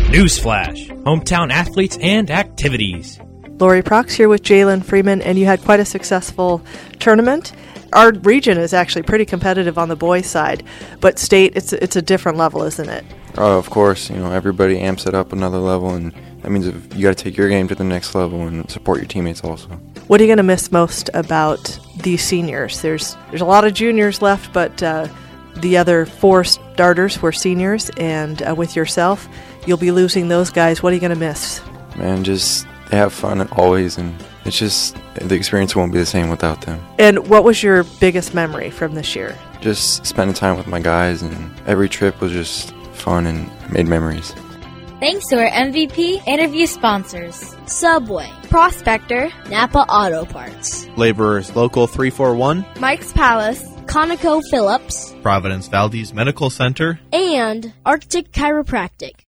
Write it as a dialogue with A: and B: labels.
A: Newsflash, hometown athletes and activities.
B: Lori Prox here with Jalen Freeman, and you had quite a successful tournament. Our region is actually pretty competitive on the boys' side, but state, it's a different level, isn't it?
C: Oh, of course. Everybody amps it up another level, and that means you got to take your game to the next level and support your teammates also.
B: What are you going to miss most about these seniors? There's a lot of juniors left, but the other 4 starters were seniors, and with yourself, you'll be losing those guys. What are you going to miss?
C: Man, just have fun always, and it's just the experience won't be the same without them.
B: And what was your biggest memory from this year?
C: Just spending time with my guys, and every trip was just fun and made memories.
D: Thanks to our MVP interview sponsors:
E: Subway, Prospector, Napa Auto Parts,
F: Laborers Local 341,
E: Mike's Palace, ConocoPhillips,
F: Providence Valdez Medical Center,
E: and Arctic Chiropractic.